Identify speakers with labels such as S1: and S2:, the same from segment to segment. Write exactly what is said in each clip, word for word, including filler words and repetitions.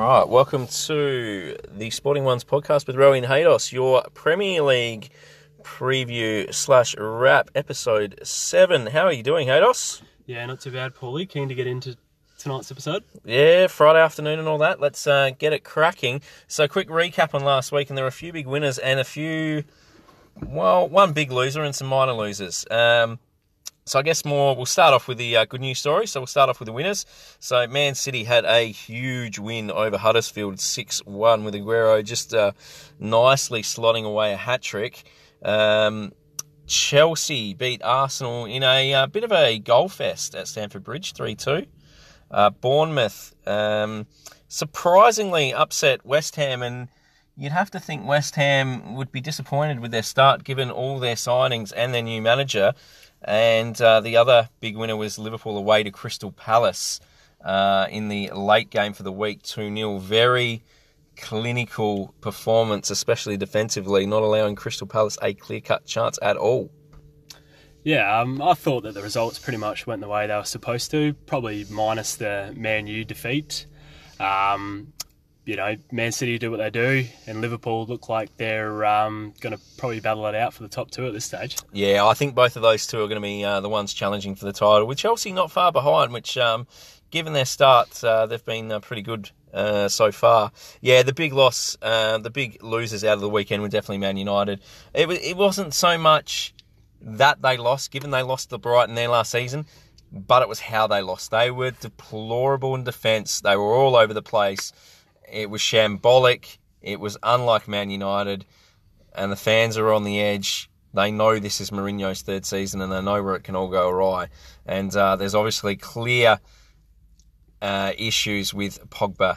S1: right, welcome to the Sporting Ones podcast with Rowan Haydos, your Premier League preview slash wrap, episode seven. How are you doing, Haydos?
S2: Yeah, not too bad, Paulie. Keen to get into tonight's episode?
S1: Yeah, Friday afternoon and all that. Let's uh, get it cracking. So, quick recap on last week, and there were a few big winners and a few, well, one big loser and some minor losers. Um, so, I guess more, we'll start off with the uh, good news story. So, we'll start off with the winners. So, Man City had a huge win over Huddersfield, six one, with Aguero just uh, nicely slotting away a hat-trick. Um, Chelsea beat Arsenal in a uh, bit of a goal fest at Stamford Bridge, three two. Uh, Bournemouth um, surprisingly upset West Ham, and you'd have to think West Ham would be disappointed with their start given all their signings and their new manager. And uh, the other big winner was Liverpool away to Crystal Palace uh, in the late game for the week, two nil. Very clinical performance, especially defensively, not allowing Crystal Palace a clear-cut chance at all.
S2: Yeah, um, I thought that the results pretty much went the way they were supposed to, probably minus the Man U defeat. Um, you know, Man City do what they do, and Liverpool look like they're um, going to probably battle it out for the top two at this stage.
S1: Yeah, I think both of those two are going to be uh, the ones challenging for the title, with Chelsea not far behind, which, um, given their start, uh, they've been uh, pretty good uh, so far. Yeah, the big loss, uh, the big losers out of the weekend were definitely Man United. It, it wasn't so much that they lost, given they lost to Brighton their last season, but it was how they lost. They were deplorable in defence. They were all over the place. It was shambolic. It was unlike Man United, and the fans are on the edge. They know this is Mourinho's third season, and they know where it can all go awry. And uh, there's obviously clear uh, issues with Pogba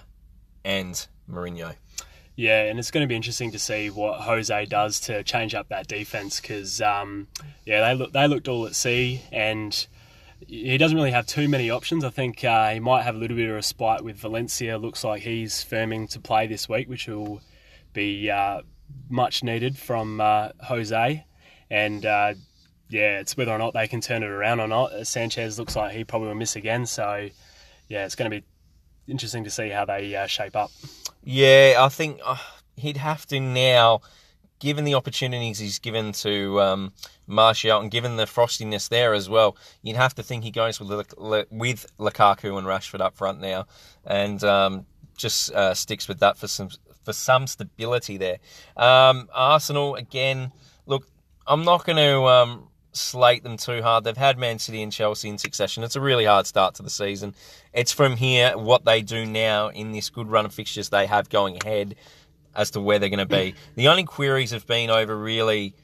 S1: and Mourinho.
S2: Yeah, and it's going to be interesting to see what Jose does to change up that defence because, um, yeah, they look they looked all at sea, and he doesn't really have too many options. I think uh, he might have a little bit of respite with Valencia. Looks like he's firming to play this week, which will be uh, much needed from uh, Jose. And, uh, yeah, it's whether or not they can turn it around or not. Sanchez looks like he probably will miss again. So, yeah, it's going to be interesting to see how they uh, shape up.
S1: Yeah, I think uh, he'd have to now, given the opportunities he's given to um, Martial and given the frostiness there as well, you'd have to think he goes with with Lukaku and Rashford up front now, and um, just uh, sticks with that for some for some stability there. Um, Arsenal again. Look, I'm not going to um, slate them too hard. They've had Man City and Chelsea in succession. It's a really hard start to the season. It's from here what they do now in this good run of fixtures they have going ahead as to where they're going to be. The only queries have been over really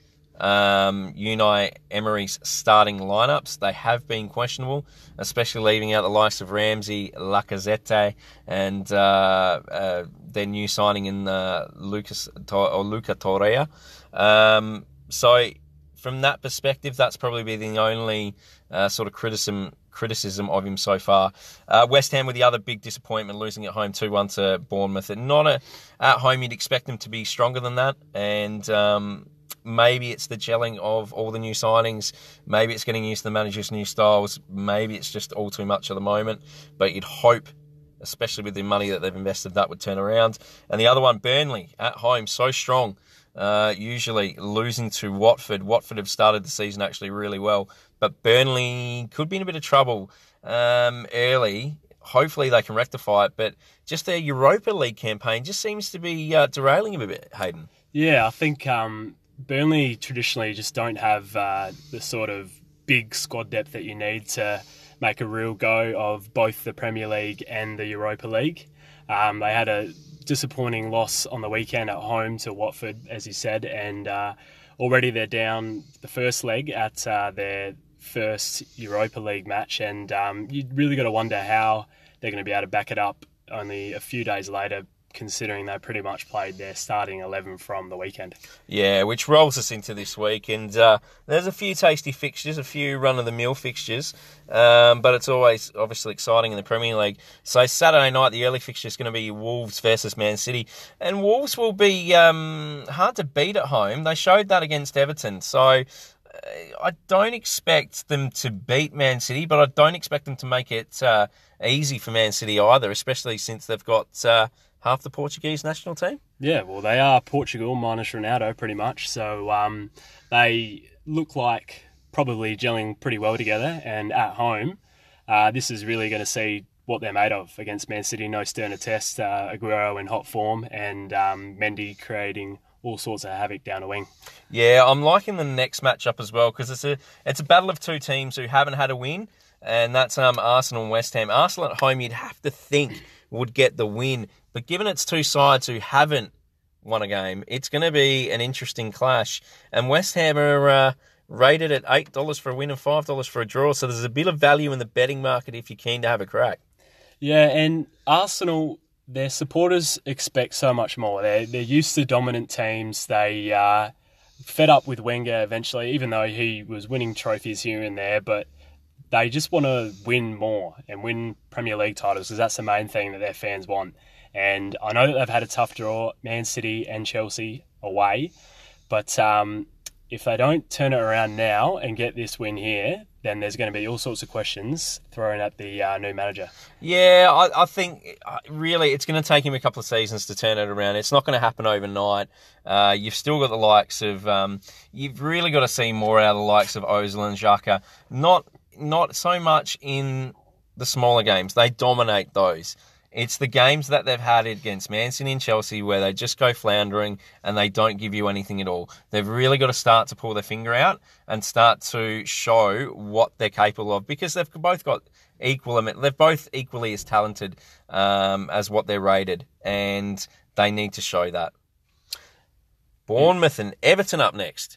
S1: um, Unai Emery's starting lineups. They have been questionable, especially leaving out the likes of Ramsey, Lacazette, and uh, uh, their new signing in uh, Lucas or Luca Torreira. Um, so from that perspective, that's probably been the only uh, sort of criticism criticism of him so far. Uh, West Ham with the other big disappointment, losing at home two one to Bournemouth. And not a, at home, you'd expect them to be stronger than that. And um, maybe it's the gelling of all the new signings. Maybe it's getting used to the manager's new styles. Maybe it's just all too much at the moment. But you'd hope, especially with the money that they've invested, that would turn around. And the other one, Burnley, at home, so strong. Uh, usually losing to Watford. Watford have started the season actually really well, but Burnley could be in a bit of trouble um, early. Hopefully they can rectify it, but just their Europa League campaign just seems to be uh, derailing a bit, Hayden.
S2: Yeah, I think um, Burnley traditionally just don't have uh, the sort of big squad depth that you need to make a real go of both the Premier League and the Europa League. Um, they had a disappointing loss on the weekend at home to Watford, as you said, and uh, already they're down the first leg at uh, their first Europa League match, and um, you really got to wonder how they're going to be able to back it up only a few days later, considering they pretty much played their starting eleven from the weekend.
S1: Yeah, which rolls us into this week, and uh, there's a few tasty fixtures, a few run-of-the-mill fixtures, um, but it's always obviously exciting in the Premier League. So Saturday night, the early fixture is going to be Wolves versus Man City, and Wolves will be um, hard to beat at home. They showed that against Everton, so I don't expect them to beat Man City, but I don't expect them to make it uh, easy for Man City either, especially since they've got uh, half the Portuguese national team.
S2: Yeah, well, they are Portugal minus Ronaldo, pretty much. So um, they look like probably gelling pretty well together. And at home, uh, this is really going to see what they're made of against Man City. No Sterner test, uh, Aguero in hot form, and um, Mendy creating all sorts of havoc down the wing.
S1: Yeah, I'm liking the next matchup as well because it's a it's a battle of two teams who haven't had a win, and that's um, Arsenal and West Ham. Arsenal at home, you'd have to think would get the win, but given it's two sides who haven't won a game, it's going to be an interesting clash. And West Ham are uh, rated at eight dollars for a win and five dollars for a draw, so there's a bit of value in the betting market if you're keen to have a crack.
S2: Yeah, and Arsenal, their supporters expect so much more. They're, they're used to dominant teams. They uh, fed up with Wenger eventually, even though he was winning trophies here and there, but they just want to win more and win Premier League titles because that's the main thing that their fans want. And I know that they've had a tough draw, Man City and Chelsea away, but um, if they don't turn it around now and get this win here, then there's going to be all sorts of questions thrown at the uh, new manager.
S1: Yeah, I, I think really it's going to take him a couple of seasons to turn it around. It's not going to happen overnight. Uh, you've still got the likes of... Um, you've really got to see more out of the likes of Ozil and Xhaka. Not, not so much in the smaller games. They dominate those. It's the games that they've had against Man City and Chelsea where they just go floundering and they don't give you anything at all. They've really got to start to pull their finger out and start to show what they're capable of because they've both got equal, they're both equally as talented um, as what they're rated, and they need to show that. Bournemouth and Everton up next.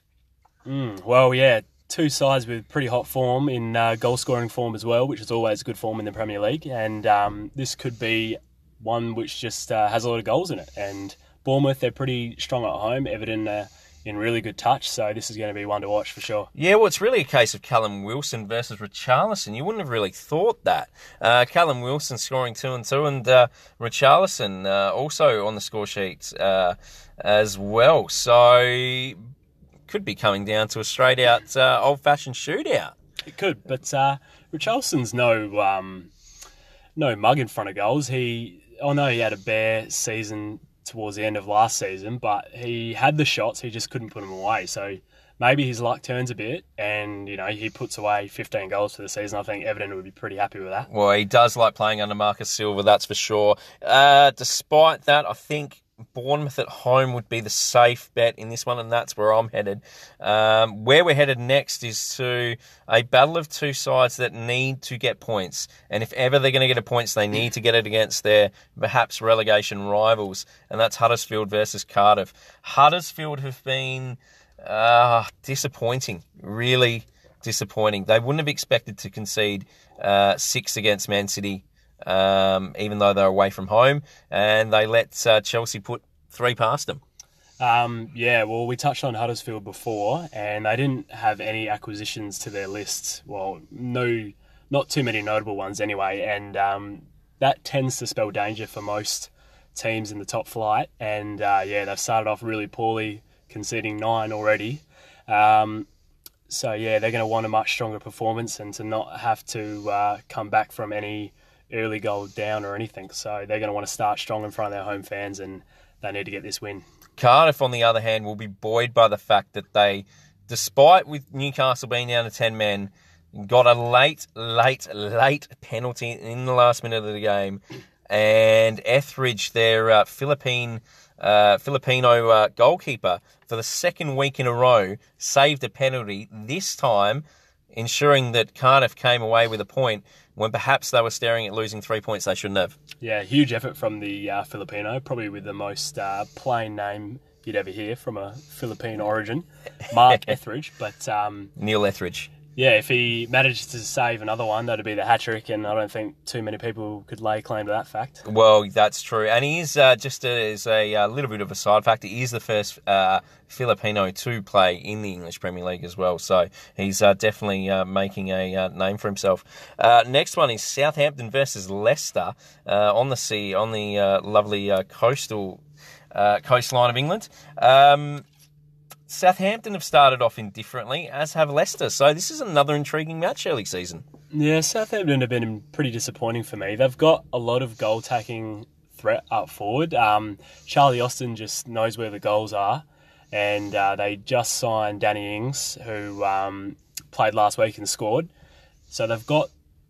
S2: Mm, well, yeah. Two sides with pretty hot form in uh, goal-scoring form as well, which is always good form in the Premier League. And um, this could be one which just uh, has a lot of goals in it. And Bournemouth, they're pretty strong at home. Everton uh, in really good touch, so this is going to be one to watch for sure.
S1: Yeah, well, it's really a case of Callum Wilson versus Richarlison. You wouldn't have really thought that. Uh, Callum Wilson scoring two and two, and uh, Richarlison uh, also on the score sheet uh, as well. So... could be coming down to a straight-out uh, old-fashioned shootout.
S2: It could, but uh, Richarlison's no um, no mug in front of goals. He, I know he had a bare season towards the end of last season, but he had the shots, he just couldn't put them away. So maybe his luck turns a bit, and you know he puts away fifteen goals for the season. I think Everton would be pretty happy with that.
S1: Well, he does like playing under Marcus Silva, that's for sure. Uh, despite that, I think Bournemouth at home would be the safe bet in this one, and that's where I'm headed. Um, where we're headed next is to a battle of two sides that need to get points. And if ever they're going to get a points, they need to get it against their perhaps relegation rivals, and that's Huddersfield versus Cardiff. Huddersfield have been uh, disappointing, really disappointing. They wouldn't have expected to concede uh, six against Man City, Um, even though they're away from home, and they let uh, Chelsea put three past them.
S2: Um, yeah, well, we touched on Huddersfield before, and they didn't have any acquisitions to their list. Well, no, not too many notable ones anyway, and um, that tends to spell danger for most teams in the top flight. And uh, yeah, they've started off really poorly, conceding nine already. Um, so yeah, they're going to want a much stronger performance and to not have to uh, come back from any early goal down or anything. So they're going to want to start strong in front of their home fans, and they need to get this win.
S1: Cardiff, on the other hand, will be buoyed by the fact that they, despite with Newcastle being down to ten men, got a late, late, late penalty in the last minute of the game. And Etheridge, their uh, Philippine, uh, Filipino uh, goalkeeper, for the second week in a row, saved a penalty, this time ensuring that Cardiff came away with a point when perhaps they were staring at losing three points they shouldn't have.
S2: Yeah, huge effort from the uh, Filipino, probably with the most uh, plain name you'd ever hear from a Philippine origin, Mark Etheridge. But um,
S1: Neil Etheridge.
S2: Yeah, if he managed to save another one, that'd be the hat-trick, and I don't think too many people could lay claim to that fact.
S1: Well, that's true. And he is, uh, just as a uh, little bit of a side fact, he is the first uh, Filipino to play in the English Premier League as well. So he's uh, definitely uh, making a uh, name for himself. Uh, next one is Southampton versus Leicester uh, on the sea, on the uh, lovely uh, coastal uh, coastline of England. Um Southampton have started off indifferently, as have Leicester. So this is another intriguing match early season.
S2: Yeah, Southampton have been pretty disappointing for me. They've got a lot of goal-tacking threat up forward. Um, Charlie Austin just knows where the goals are, and uh, they just signed Danny Ings, who um, played last week and scored. So they've got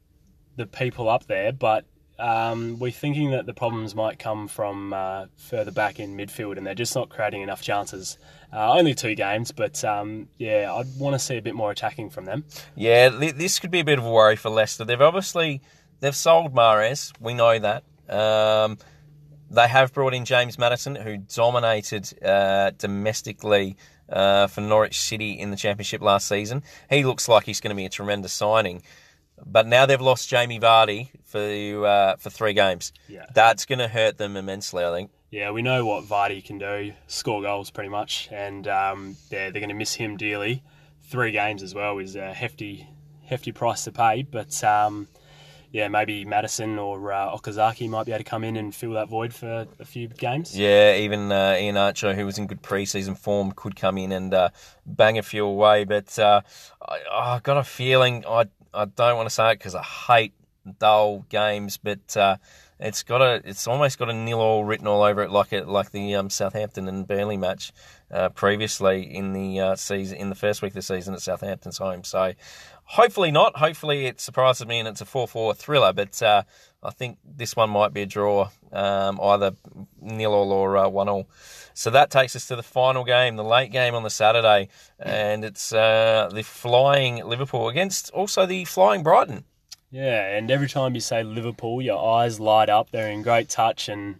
S2: the people up there, but um, we're thinking that the problems might come from uh, further back in midfield, and they're just not creating enough chances. Uh, only two games, but um, yeah, I'd want to see a bit more attacking from them.
S1: Yeah, this could be a bit of a worry for Leicester. They've obviously they've sold Mahrez. We know that. Um, they have brought in James Maddison, who dominated uh, domestically uh, for Norwich City in the Championship last season. He looks like he's going to be a tremendous signing. But now they've lost Jamie Vardy for uh, for three games.
S2: Yeah.
S1: That's going to hurt them immensely, I think.
S2: Yeah, we know what Vardy can do, score goals pretty much, and um, they're, they're going to miss him dearly. Three games as well is a hefty hefty price to pay, but um, yeah, maybe Maddison or uh, Okazaki might be able to come in and fill that void for a few games.
S1: Yeah, even uh, Ian Archer, who was in good pre-season form, could come in and uh, bang a few away, but uh, I, I've got a feeling, I, I don't want to say it because I hate dull games, but uh, it's got a, it's almost got a nil all written all over it, like it, like the um, Southampton and Burnley match uh, previously in the uh, season, in the first week of the season at Southampton's home. So hopefully not. Hopefully it surprises me and it's a four four thriller. But uh, I think this one might be a draw, um, either nil all or uh, one all. So that takes us to the final game, the late game on the Saturday, and it's uh, the flying Liverpool against also the flying Brighton.
S2: Yeah, and every time you say Liverpool, your eyes light up. They're in great touch, and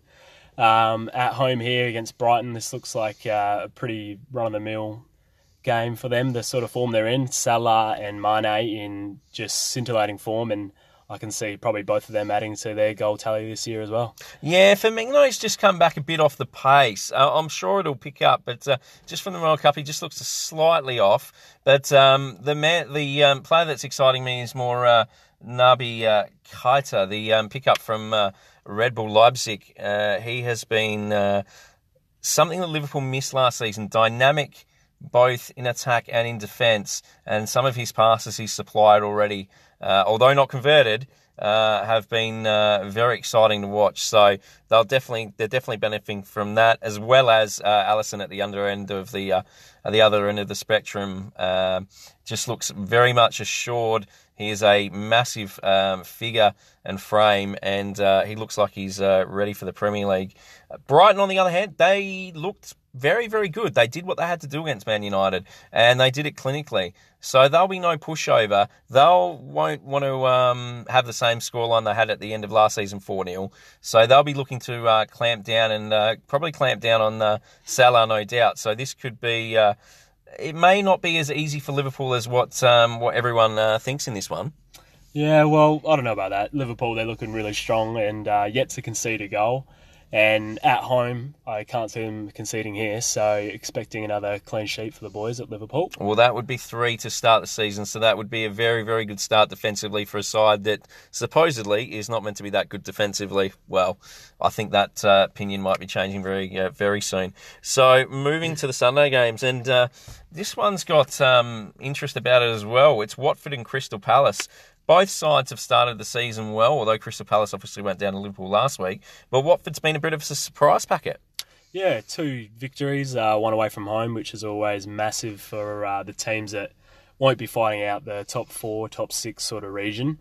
S2: um, at home here against Brighton, this looks like uh, a pretty run-of-the-mill game for them. The sort of form they're in, Salah and Mane in just scintillating form, and I can see probably both of them adding to their goal tally this year as well.
S1: Yeah, Firmino's just come back a bit off the pace. Uh, I'm sure it'll pick up, but uh, just from the World Cup, he just looks slightly off. But um, the man, the um, player that's exciting me is more uh, Naby uh, Keita, the um, pickup from uh, Red Bull Leipzig. Uh, he has been uh, something that Liverpool missed last season, dynamic both in attack and in defence, and some of his passes he's supplied already, uh, although not converted, uh, have been uh, very exciting to watch. So they'll definitely they're definitely benefiting from that, as well as uh, Alisson at the under end of the uh, at the other end of the spectrum. Uh, just looks very much assured. He is a massive um, figure and frame, and uh, he looks like he's uh, ready for the Premier League. Brighton, on the other hand, they looked very, very good. They did what they had to do against Man United, and they did it clinically. So there'll be no pushover. They'll won't want to um, have the same scoreline they had at the end of last season, four nil. So they'll be looking to uh, clamp down and uh, probably clamp down on uh, Salah, no doubt. So this could be... Uh, it may not be as easy for Liverpool as what um, what everyone uh, thinks in this one.
S2: Yeah, well, I don't know about that. Liverpool, they're looking really strong and uh, yet to concede a goal. And at home, I can't see them conceding here, so expecting another clean sheet for the boys at Liverpool.
S1: Well, that would be three to start the season, so that would be a very, very good start defensively for a side that supposedly is not meant to be that good defensively. Well, I think that uh, opinion might be changing very, uh, very soon. So, moving to the Sunday games, and uh, this one's got um, interest about it as well. It's Watford and Crystal Palace. Both sides have started the season well, although Crystal Palace obviously went down to Liverpool last week. But Watford's been a bit of a surprise packet.
S2: Yeah, two victories, uh, one away from home, which is always massive for uh, the teams that won't be fighting out the top four, top six sort of region.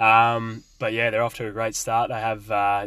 S2: Um, but yeah, they're off to a great start. They have uh,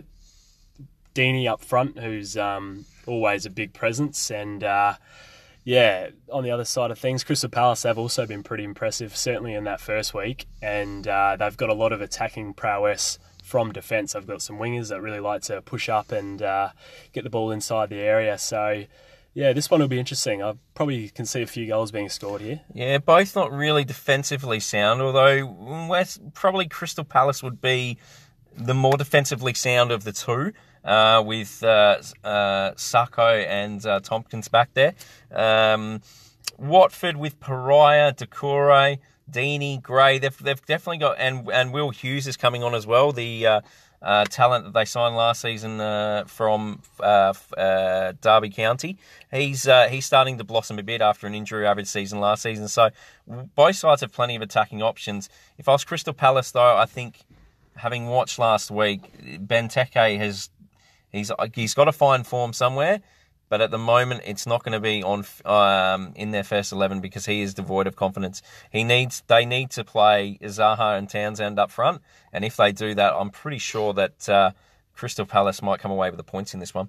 S2: Deeney up front, who's um, always a big presence, and... Uh, Yeah, on the other side of things, Crystal Palace have also been pretty impressive, certainly in that first week, and uh, they've got a lot of attacking prowess from defence. They've got some wingers that really like to push up and uh, get the ball inside the area. So, yeah, this one will be interesting. I probably can see a few goals being scored here.
S1: Yeah, both not really defensively sound, although West, probably Crystal Palace would be the more defensively sound of the two. Uh, with uh, uh, Sacco and uh, Tompkins back there. Um, Watford with Pariah, Decore, Deeney, Gray. They've they've definitely got... And, and Will Hughes is coming on as well, the uh, uh, talent that they signed last season uh, from uh, uh, Derby County. He's uh, he's starting to blossom a bit after an injury-average season last season. So both sides have plenty of attacking options. If I was Crystal Palace, though, I think, having watched last week, Benteke has... He's he's got to find form somewhere, but at the moment it's not going to be on um, in their first eleven because he is devoid of confidence. He needs they need to play Zaha and Townsend up front, and if they do that, I'm pretty sure that uh, Crystal Palace might come away with the points in this one.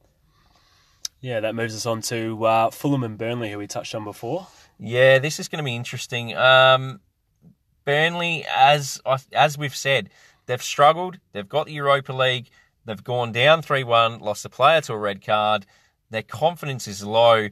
S2: Yeah, that moves us on to uh, Fulham and Burnley, who we touched on before.
S1: Yeah, this is going to be interesting. Um, Burnley, as as we've said, they've struggled. They've got the Europa League. They've gone down three one, lost a player to a red card. Their confidence is low.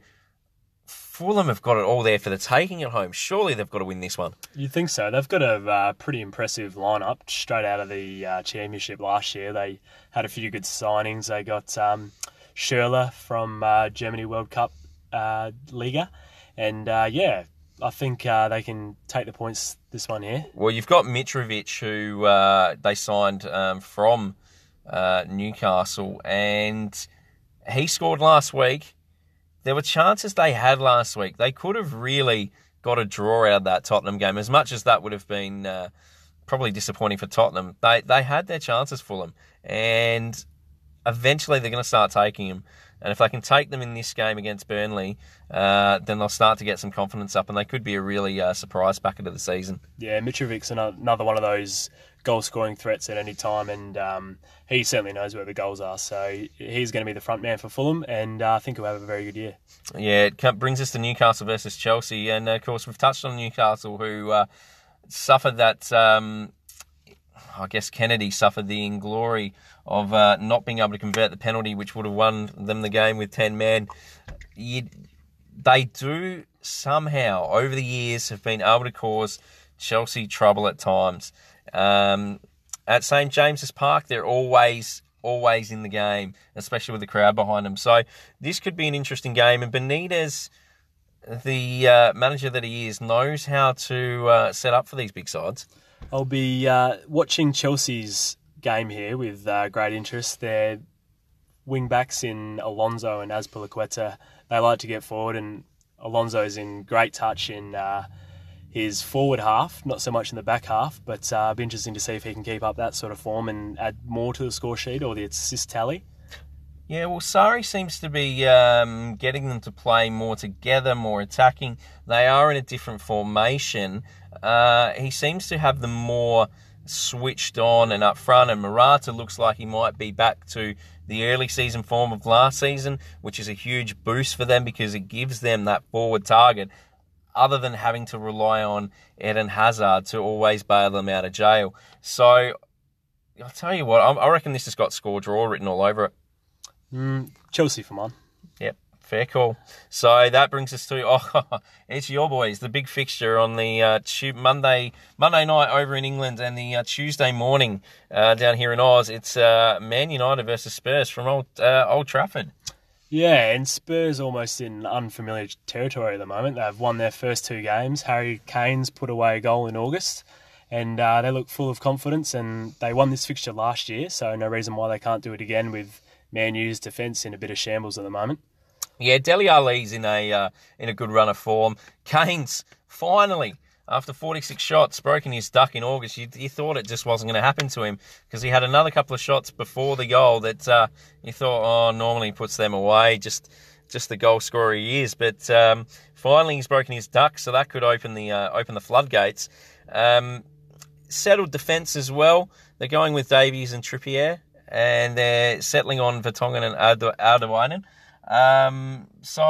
S1: Fulham have got it all there for the taking at home. Surely they've got to win this one.
S2: You'd think so. They've got a uh, pretty impressive lineup straight out of the uh, Championship last year. They had a few good signings. They got um, Schürrle from uh, Germany World Cup uh, Liga. And, uh, yeah, I think uh, they can take the points this one here.
S1: Well, you've got Mitrovic, who uh, they signed um, from uh, Newcastle, and he scored last week. There were chances they had last week. They could have really got a draw out of that Tottenham game, as much as that would have been uh, probably disappointing for Tottenham. They they had their chances, Fulham, and eventually they're going to start taking them. And if they can take them in this game against Burnley, uh, then they'll start to get some confidence up, and they could be a really uh, surprise packet of the season.
S2: Yeah, Mitrovic's another one of those goal-scoring threats at any time, and um, he certainly knows where the goals are. So he's going to be the front man for Fulham, and uh, I think he'll have a very good year.
S1: Yeah, it brings us to Newcastle versus Chelsea, and of course we've touched on Newcastle, who uh, suffered that. Um, I guess Kennedy suffered the inglory of uh, not being able to convert the penalty, which would have won them the game with ten men. You, they do somehow, over the years, have been able to cause Chelsea trouble at times. Um, at Saint James's Park, they're always, always in the game, especially with the crowd behind them. So this could be an interesting game. And Benitez, the uh, manager that he is, knows how to uh, set up for these big sides.
S2: I'll be uh, watching Chelsea's game here with uh, great interest. Their wing-backs in Alonso and Azpilicueta, they like to get forward, and Alonso's in great touch in uh, his forward half, not so much in the back half, but uh, it'll be interesting to see if he can keep up that sort of form and add more to the score sheet or the assist tally.
S1: Yeah, well, Sarri seems to be um, getting them to play more together, more attacking. They are in a different formation. Uh, he seems to have them more switched on and up front, and Morata looks like he might be back to the early season form of last season, which is a huge boost for them because it gives them that forward target, other than having to rely on Eden Hazard to always bail them out of jail. So, I'll tell you what, I reckon this has got score draw written all over it.
S2: Mm, Chelsea for mine.
S1: Yep, fair call. So that brings us to, oh, it's your boys, the big fixture on the uh, tu- Monday Monday night over in England, and the uh, Tuesday morning uh, down here in Oz. It's uh, Man United versus Spurs from Old, uh, Old Trafford.
S2: Yeah, and Spurs almost in unfamiliar territory at the moment. They've won their first two games. Harry Kane's put away a goal in August, and uh, they look full of confidence, and they won this fixture last year, so no reason why they can't do it again with Man U's defence in a bit of shambles at the moment.
S1: Yeah, Dele Alli's in a uh, in a good run of form. Kane's finally, after forty-six shots, broken his duck in August. You, you thought it just wasn't going to happen to him because he had another couple of shots before the goal that uh, you thought, oh, normally he puts them away, just just the goal scorer he is. But um, finally he's broken his duck, so that could open the uh, open the floodgates. Um, settled defence as well. They're going with Davies and Trippier, and they're settling on Vertonghen and Alderweireld. Um, so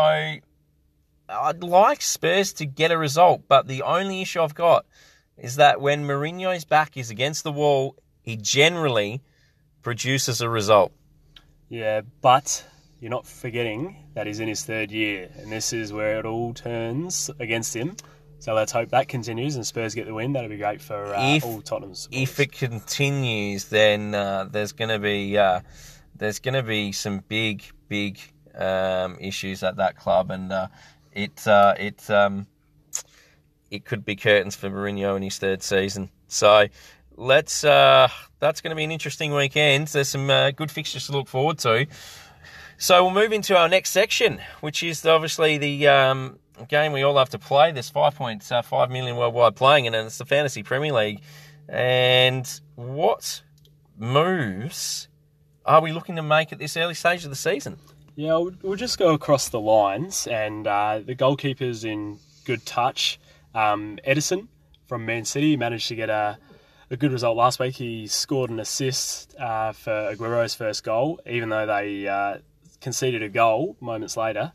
S1: I'd like Spurs to get a result, but the only issue I've got is that when Mourinho's back is against the wall, he generally produces a result.
S2: Yeah, but you're not forgetting that he's in his third year, and this is where it all turns against him. So let's hope that continues and Spurs get the win. That'll be great for uh,
S1: if,
S2: all Tottenham's supporters.
S1: If it continues, then uh, there's going to be uh, there's going to be some big, big um, issues at that club, and uh, it uh, it um, it could be curtains for Mourinho in his third season. So let's uh, that's going to be an interesting weekend. There's some uh, good fixtures to look forward to. So we'll move into our next section, which is obviously the um, game we all have to play. There's five point five million worldwide playing, and it's the Fantasy Premier League. And what moves are we looking to make at this early stage of the season?
S2: Yeah, we'll, we'll just go across the lines, and uh, the goalkeeper's in good touch. Um, Edison from Man City managed to get a, a good result last week. He scored an assist uh, for Aguero's first goal, even though they uh, conceded a goal moments later.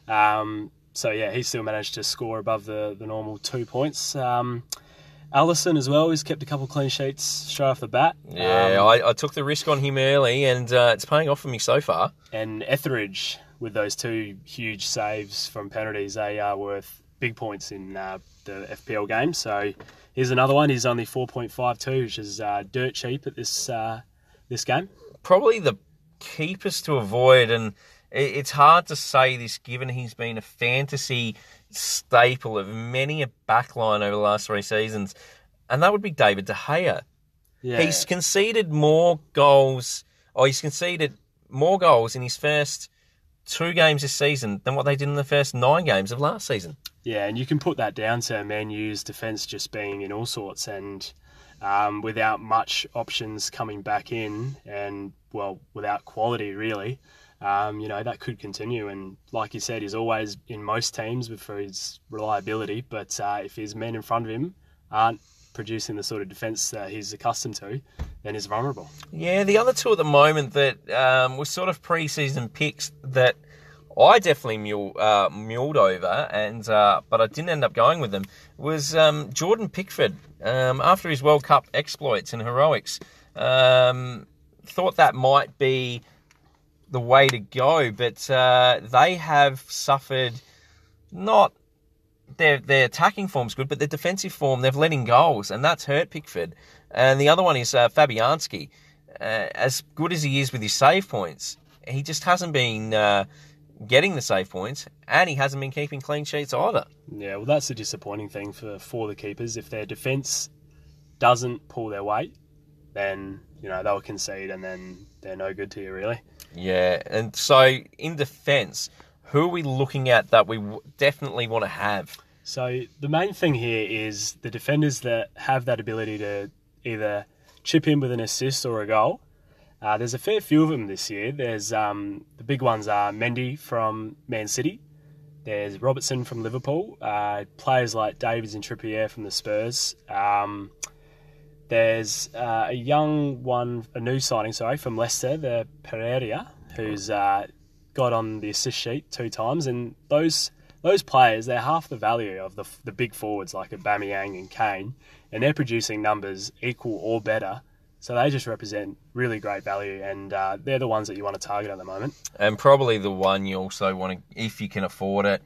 S2: Um, so, yeah, he still managed to score above the, the normal two points. Um, Alisson as well, he's kept a couple of clean sheets straight off the bat.
S1: Yeah,
S2: um,
S1: I, I took the risk on him early, and uh, it's paying off for me so far.
S2: And Etheridge, with those two huge saves from penalties, they are worth big points in uh, the F P L game. So here's another one. He's only four point five two, which is uh, dirt cheap at this uh, this game.
S1: Probably the keepers to avoid, and it's hard to say this given he's been a fantasy staple of many a backline over the last three seasons, and that would be David De Gea.
S2: Yeah.
S1: He's conceded more goals, or he's conceded more goals in his first two games this season than what they did in the first nine games of last season.
S2: Yeah, and you can put that down to Man U's defence just being in all sorts, and um, without much options coming back in, and, well, without quality, really. Um, you know, that could continue. And like you said, he's always in most teams for his reliability. But uh, if his men in front of him aren't producing the sort of defence that he's accustomed to, then he's vulnerable.
S1: Yeah, the other two at the moment that um, were sort of pre-season picks that I definitely mule, uh, muled over, and uh, but I didn't end up going with them, was um, Jordan Pickford. Um, after his World Cup exploits and heroics, um, thought that might be the way to go, but uh, they have suffered not their their attacking form's good, but their defensive form, they've let in goals, and that's hurt Pickford. And the other one is uh, Fabianski. Uh, as good as he is with his save points, he just hasn't been uh, getting the save points, and he hasn't been keeping clean sheets either.
S2: Yeah, well, that's a disappointing thing for, for the keepers. If their defence doesn't pull their weight, then, you know, they'll concede, and then they're no good to you, really.
S1: Yeah, and so in defence, who are we looking at that we w- definitely want to have?
S2: So the main thing here is the defenders that have that ability to either chip in with an assist or a goal. Uh, there's a fair few of them this year. There's um, the big ones are Mendy from Man City. There's Robertson from Liverpool. Uh, players like Davies and Trippier from the Spurs. Um, there's uh, a young one, a new signing, sorry, from Leicester, the Pereira, who's uh, got on the assist sheet two times. And those those players, they're half the value of the the big forwards like Aubameyang and Kane, and they're producing numbers equal or better. So they just represent really great value, and uh, they're the ones that you want to target at the moment.
S1: And probably the one you also want to, if you can afford it,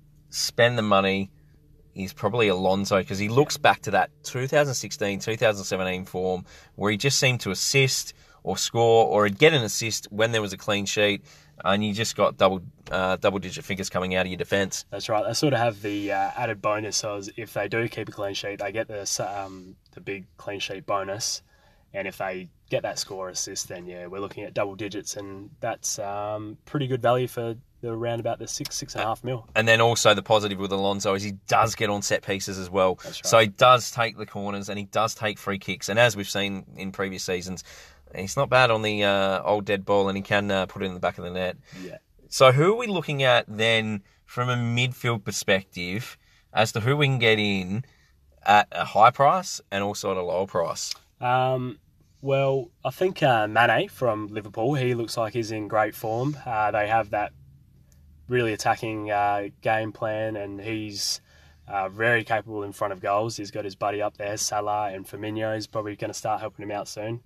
S1: spend the money, is probably Alonso, because he looks back to that two thousand sixteen, two thousand seventeen form where he just seemed to assist or score or get an assist when there was a clean sheet, and you just got double uh, double digit figures coming out of your defence.
S2: That's right. They sort of have the uh, added bonus of if they do keep a clean sheet, they get the um, the big clean sheet bonus. And if they get that score assist, then yeah, we're looking at double digits, and that's um, pretty good value for the around about the six, six and a half mil.
S1: And then also the positive with Alonso is he does get on set pieces as well.
S2: That's right.
S1: So he does take the corners and he does take free kicks. And as we've seen in previous seasons, he's not bad on the uh, old dead ball, and he can uh, put it in the back of the net.
S2: Yeah.
S1: So who are we looking at then from a midfield perspective as to who we can get in at a high price and also at a lower price?
S2: Um, well, I think uh, Mane from Liverpool, he looks like he's in great form. Uh, they have that really attacking uh, game plan, and he's uh, very capable in front of goals. He's got his buddy up there, Salah, and Firmino is probably going to start helping him out soon.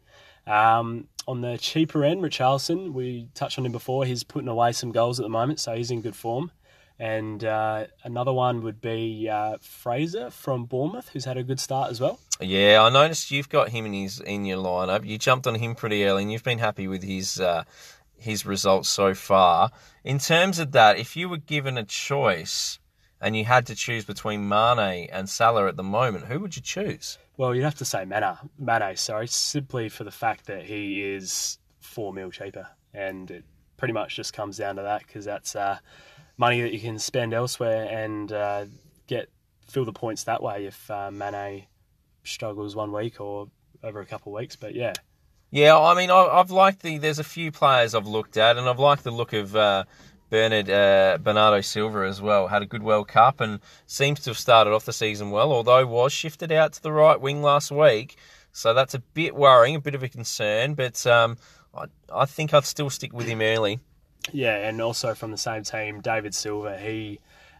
S2: Um, on the cheaper end, Richarlison, we touched on him before. He's putting away some goals at the moment, so he's in good form. And uh, another one would be uh, Fraser from Bournemouth, who's had a good start as well.
S1: Yeah, I noticed you've got him in his in your lineup. You jumped on him pretty early, and you've been happy with his uh, his results so far. In terms of that, if you were given a choice and you had to choose between Mane and Salah at the moment, who would you choose?
S2: Well, you'd have to say Mane, Mane, sorry, simply for the fact that he is four mil cheaper, and it pretty much just comes down to that, because that's uh, money that you can spend elsewhere and uh, get fill the points that way if uh, Mane struggles one week or over a couple of weeks. But yeah.
S1: Yeah, I mean, I, I've liked the. There's a few players I've looked at, and I've liked the look of uh, Bernard uh, Bernardo Silva as well. Had a good World Cup and seems to have started off the season well, although was shifted out to the right wing last week. So that's a bit worrying, a bit of a concern, but um, I, I think I'd still stick with him early.
S2: Yeah, and also from the same team, David Silva, he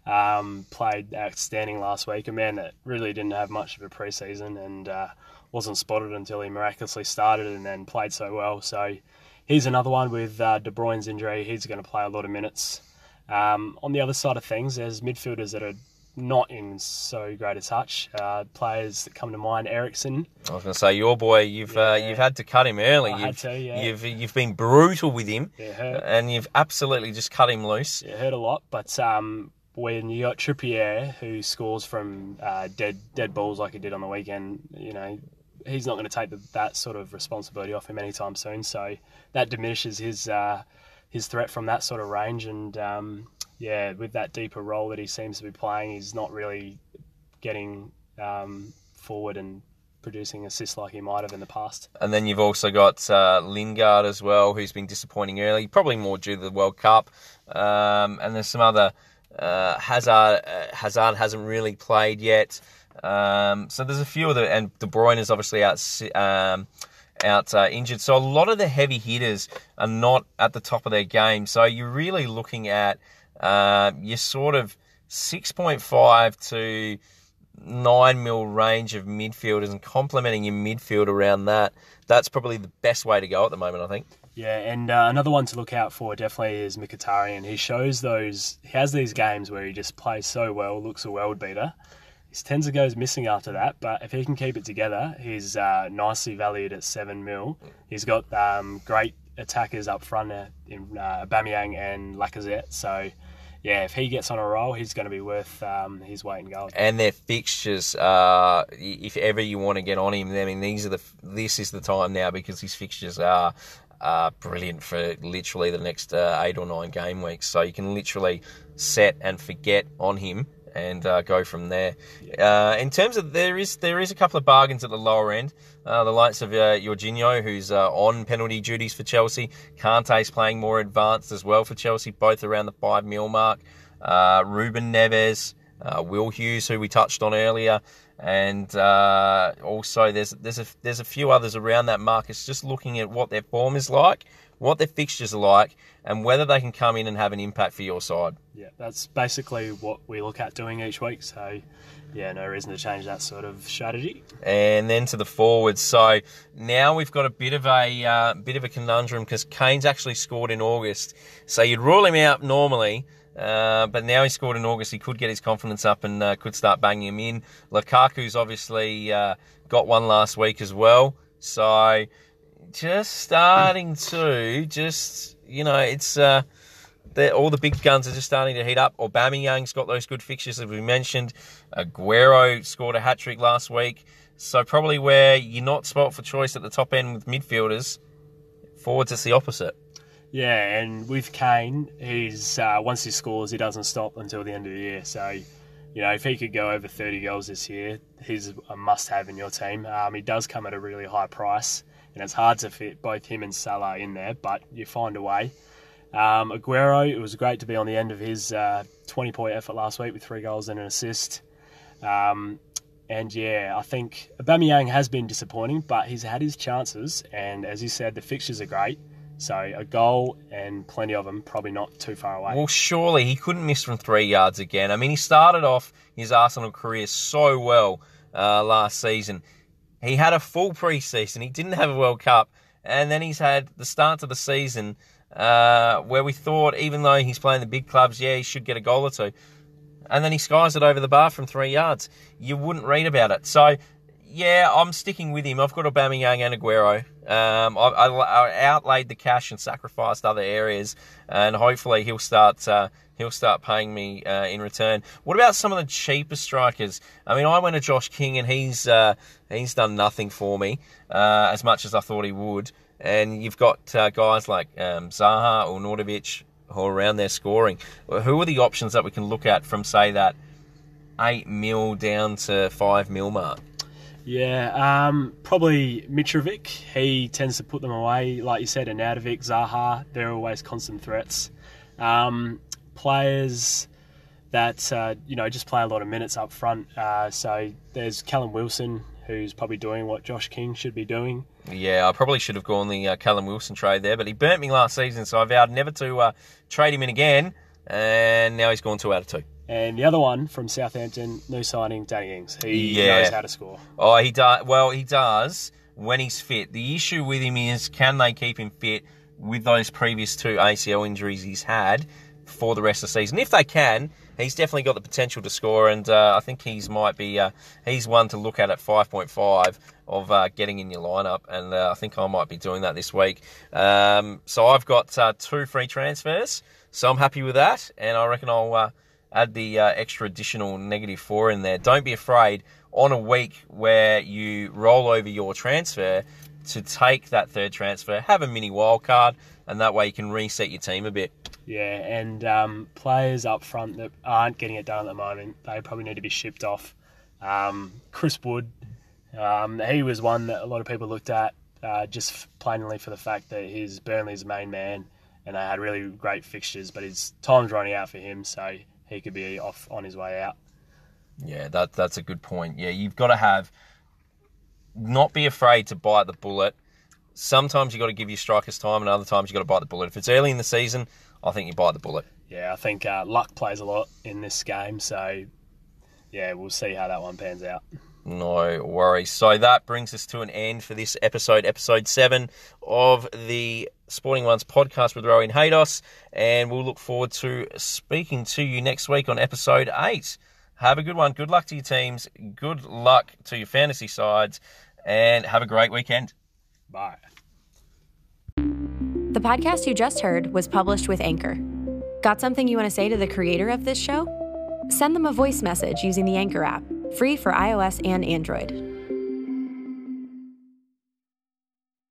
S2: um, played outstanding last week, a man that really didn't have much of a pre-season and uh, wasn't spotted until he miraculously started and then played so well. So he's another one with uh, De Bruyne's injury. He's going to play a lot of minutes. Um, on the other side of things, there's midfielders that are not in so great a touch. Uh, players that come to mind, Ericsson.
S1: I was going to say, your boy, you've
S2: Yeah.
S1: uh, you've had to cut him early.
S2: I
S1: you've,
S2: had to, yeah.
S1: You've you've been brutal with him,
S2: Yeah, hurt.
S1: and you've absolutely just cut him loose.
S2: It hurt a lot, but um, when you got Trippier, who scores from uh, dead dead balls like he did on the weekend, you know, he's not going to take the, that sort of responsibility off him anytime soon. So that diminishes his uh, his threat from that sort of range. And um, yeah, with that deeper role that he seems to be playing, he's not really getting um, forward and producing assists like he might have in the past.
S1: And then you've also got uh, Lingard as well, who's been disappointing early, probably more due to the World Cup. Um, and there's some other uh, Hazard. Uh, Hazard hasn't really played yet. Um, so there's a few of the, and De Bruyne is obviously out um, out uh, injured. So a lot of the heavy hitters are not at the top of their game. So you're really looking at uh, your sort of six point five to nine mil range of midfielders and complementing your midfield around that. That's probably the best way to go at the moment, I think.
S2: Yeah, and uh, another one to look out for definitely is Mkhitaryan. He shows those, he has these games where he just plays so well, looks a world beater. His tends to goes missing after that, but if he can keep it together, he's uh, nicely valued at seven mil. He's got um, great attackers up front uh, in uh, Aubameyang and Lacazette. So, yeah, if he gets on a roll, he's going to be worth um, his weight in gold.
S1: And their fixtures, uh, if ever you want to get on him, I mean, these are the this is the time now because his fixtures are uh, brilliant for literally the next uh, eight or nine game weeks. So you can literally set and forget on him and uh, go from there. Uh, in terms of, there is there is a couple of bargains at the lower end. Uh, the likes of uh, Jorginho, who's uh, on penalty duties for Chelsea. Kante's playing more advanced as well for Chelsea, both around the five mil mark. Uh, Ruben Neves, uh, Will Hughes, who we touched on earlier, and uh, also there's there's a there's a few others around that mark. It's just looking at what their form is like, what their fixtures are like, and whether they can come in and have an impact for your side.
S2: Yeah, that's basically what we look at doing each week. So, yeah, no reason to change that sort of strategy.
S1: And then to the forwards. So now we've got a bit of a uh, bit of a conundrum because Kane's actually scored in August. So you'd rule him out normally, uh, but now he scored in August. He could get his confidence up and uh, could start banging him in. Lukaku's obviously uh, got one last week as well. So just starting to just, you know, it's... Uh, all the big guns are just starting to heat up. Aubameyang's got those good fixtures, as we mentioned. Aguero scored a hat-trick last week. So probably where you're not spot for choice at the top end with midfielders, forwards it's the opposite.
S2: Yeah, and with Kane, he's uh, once he scores, he doesn't stop until the end of the year. So, you know, if he could go over thirty goals this year, he's a must-have in your team. Um, he does come at a really high price, and it's hard to fit both him and Salah in there, but you find a way. Um, Aguero, it was great to be on the end of his uh, twenty-point effort last week with three goals and an assist. Um, and yeah, I think Aubameyang has been disappointing, but he's had his chances. And as you said, the fixtures are great. So a goal and plenty of them, probably not too far away.
S1: Well, surely he couldn't miss from three yards again. I mean, he started off his Arsenal career so well uh, last season. He had a full pre-season. He didn't have a World Cup. And then he's had the start of the season Uh, where we thought, even though he's playing the big clubs, yeah, he should get a goal or two. And then he skies it over the bar from three yards. You wouldn't read about it. So, yeah, I'm sticking with him. I've got Aubameyang and Aguero. Um, I, I, I outlaid the cash and sacrificed other areas, and hopefully he'll start uh, he'll start paying me uh, in return. What about some of the cheaper strikers? I mean, I went to Josh King, and he's uh, he's done nothing for me uh, as much as I thought he would. And you've got uh, guys like um, Zaha or Nordovic who are around there scoring. Who are the options that we can look at from, say, that eight mil down to five mil mark?
S2: Yeah, um, probably Mitrovic. He tends to put them away. Like you said, Arnautovic, Zaha, they're always constant threats. Um, players that, uh, you know, just play a lot of minutes up front. Uh, so there's Callum Wilson, who's probably doing what Josh King should be doing.
S1: Yeah, I probably should have gone the uh, Callum Wilson trade there, but he burnt me last season, so I vowed never to uh, trade him in again, and now he's gone two out of two.
S2: And the other one from Southampton, new signing, Danny Ings. He
S1: Yeah.
S2: knows how to score.
S1: Oh, he does. Well, he does when he's fit. The issue with him is, can they keep him fit with those previous two A C L injuries he's had for the rest of the season? If they can, he's definitely got the potential to score, and uh, I think he's might be uh, he's one to look at at five point five of uh, getting in your lineup, and uh, I think I might be doing that this week. Um, so I've got uh, two free transfers, so I'm happy with that, and I reckon I'll uh, add the uh, extra additional negative four in there. Don't be afraid on a week where you roll over your transfer to take that third transfer, have a mini wild card, and that way you can reset your team a bit.
S2: Yeah, and um, players up front that aren't getting it done at the moment, they probably need to be shipped off. Um, Chris Wood, um, he was one that a lot of people looked at uh, just plainly for the fact that he's Burnley's main man, and they had really great fixtures, but his time's running out for him, so he could be off on his way out.
S1: Yeah, that that's a good point. Yeah, you've got to have, not be afraid to bite the bullet. Sometimes you've got to give your strikers time, and other times you've got to bite the bullet. If it's early in the season, I think you bite the bullet.
S2: Yeah, I think uh, luck plays a lot in this game, so yeah, we'll see how that one pans out.
S1: No worries. So that brings us to an end for this episode, episode seven of the Sporting Ones podcast with Rowan Haydos, and we'll look forward to speaking to you next week on episode eight. Have a good one. Good luck to your teams. Good luck to your fantasy sides, and have a great weekend.
S2: Bye.
S3: The podcast you just heard was published with Anchor. Got something you want to say to the creator of this show? Send them a voice message using the Anchor app, free for iOS and Android.